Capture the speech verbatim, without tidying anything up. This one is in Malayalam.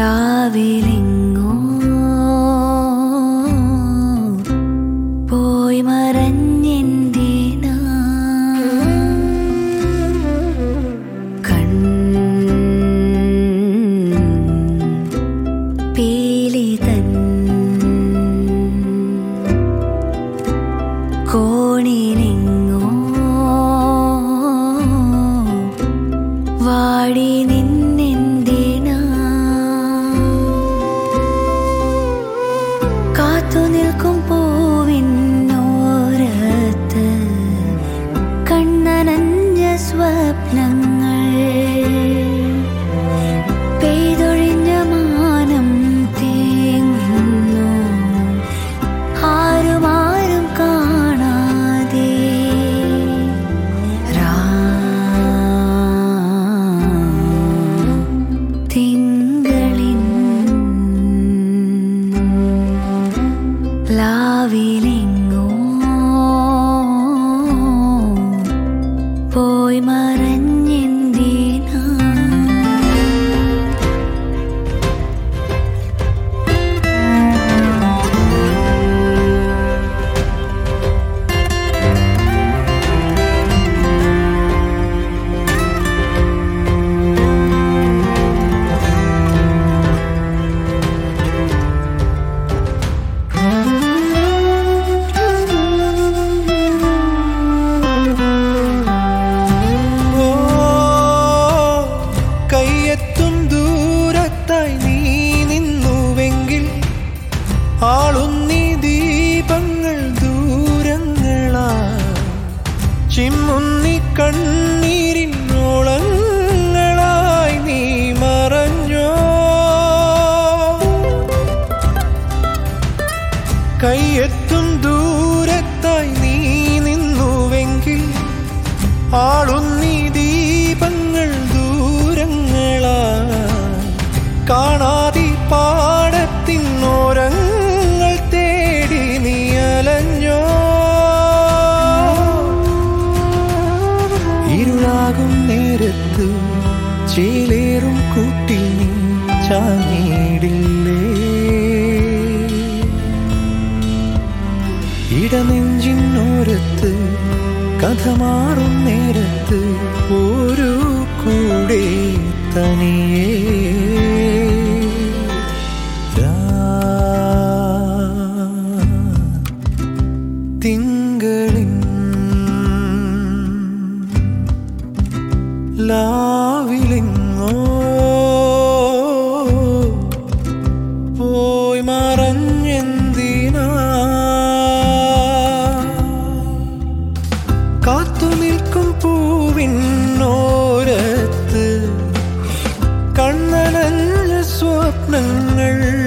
ലാവിലെങ്ങോ പോയി മറഞ്ഞെന്തിനാ കൺപീലി തൻ കോണിലെങ്ങോ വാടി നിന്നെന്തിനാ കാത്തു നിൽക്കും പൂവിനോരത്ത് കണ്ണനഞ്ഞ സ്വപ്നങ്ങൾ പെയ്തൊഴിഞ്ഞ മാനം തേങ്ങുന്നു ആരുമാരും കാണാതെ തിങ്കളിൻ ലാവിലെങ്ങോ പോയി മറഞ്ഞെന്തിനാ ആളുന്നി ദീപങ്ങൾ ദൂരങ്ങളാ ചിമ്മുന്നി കണ്ണീരിനോളങ്ങളായി നീ മറഞ്ഞോ കൈയെത്തും ദൂരത്തായി നീ നിന്നുവെങ്കിൽ ആളുന്നി ദീപങ്ങൾ ദൂരങ്ങളാ കാണാതി പാടത്തിനോരങ്ങൾ ഇരുളാകും നേരത്ത് ചേലേറും കൂട്ടിൽ നീ ചാഞ്ഞിടില്ലേ ഇടനെഞ്ചിനോരത്ത് കഥ മാറും നേരത്ത് ഒരു കൂടെ തനിയേ തിങ്കളിൻ ലാവിലെങ്ങോ പോയി മറഞ്ഞെന്തിനാ കാത്തു നിൽക്കും പൂവിനോരത്ത് കണ്ണനഞ്ഞ സ്വപ്നങ്ങൾ